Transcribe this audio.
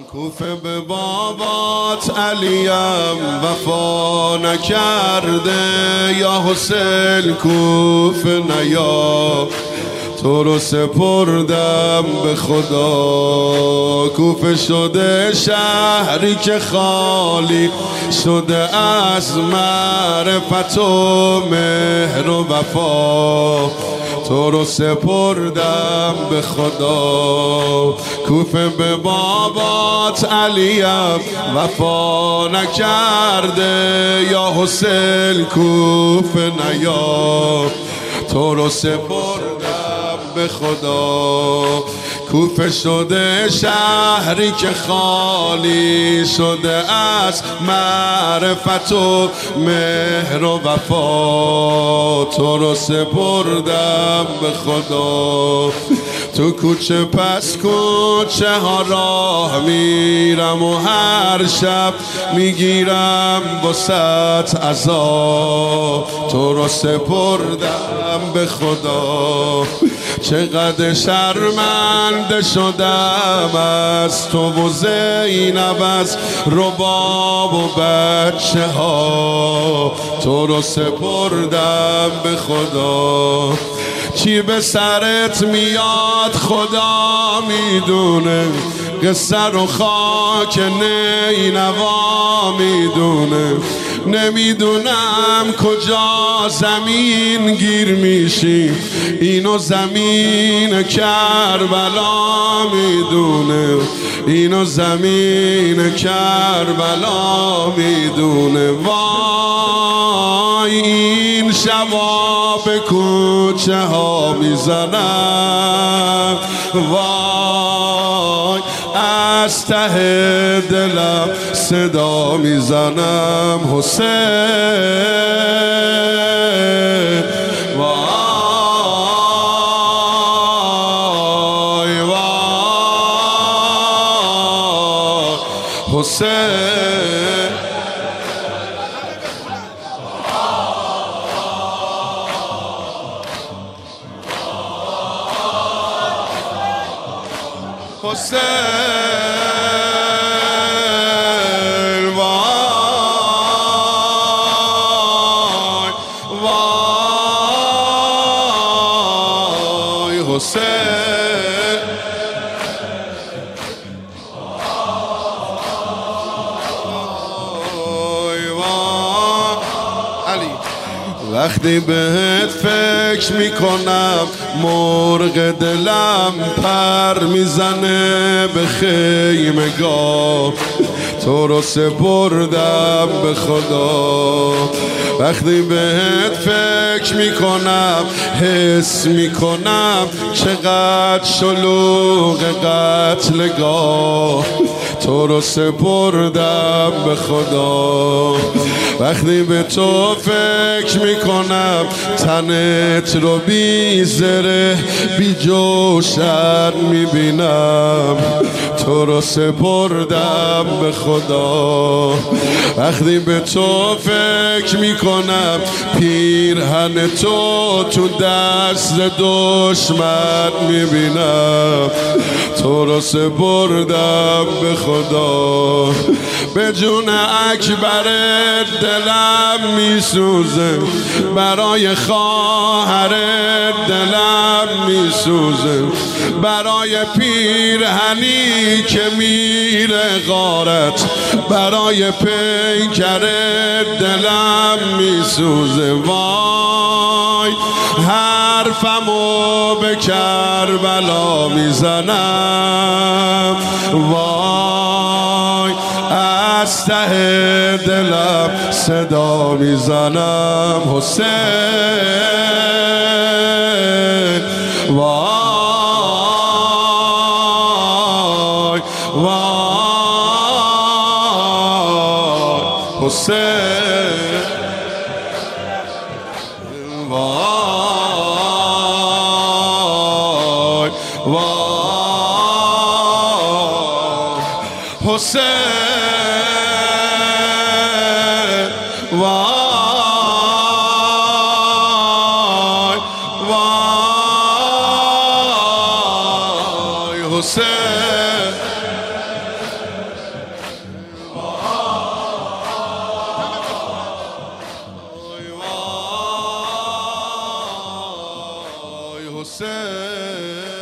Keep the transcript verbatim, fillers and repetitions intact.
کوفه به بابات علیم وفا نکرده، یا حسین کوفه نیا، تو رو سپردم به خدا. کوفه شده شهری که خالی شده از معرفت و مهر و وفا، تو رو سپردم به خدا. کوفه به بابات علیم وفا نکرده، یا حسین کوفه نیا، تو رو سپردم به خدا. کوفه شده شهری که خالی شده از معرفت و مهر و وفا، تو رو سپردم به خدا. تو کوچه پس کوچه ها راه میرم و هر شب میگیرم واسط عذا، تو رو سپردم به خدا. چقدر شرمنده شدم از تو و زینب، از رباب و بچه ها، تو رو سپردم به خدا. چی به سرت میاد خدا میدونه، قصه رو خاک نینوا میدونه. نمیدونم کجا زمین گیر میشی، اینو زمین کربلا میدونه، اینو زمین کربلا میدونه. وای این شبا به کوچه ها میزنم، وای از ته دلم صدا میزنم حسین. وای وای حسین. حسین وای وای حسین. وای وای علی. وقتی بهت فکر میکنم مرغ دلم پر میزنه به خیمگاه، تو رو سپردم به خدا. وقتی بهت فکر میکنم حس میکنم چقدر شلوغ قتلگاه، تو رو سپردم به خدا. وقتی به تو فکر میکنم تنت رو بی زره بی جوشن میبینم، تو رو سپردم به خدا. وقتی به تو فکر میکنم پیرهن تو تو دست دشمن میبینم، تو رو سپردم به خدا. به جون اکبر دلم میسوزه، برای خواهر دلم میسوزه، برای پیرهنی که میره غارت، برای پیکر دلم میسوزه. وای حرفمو به کربلا میزنم، وای از ته دلم صدا میزنم حسین. وای وای حسین. وای وای حسین. وای وای حسین. حسین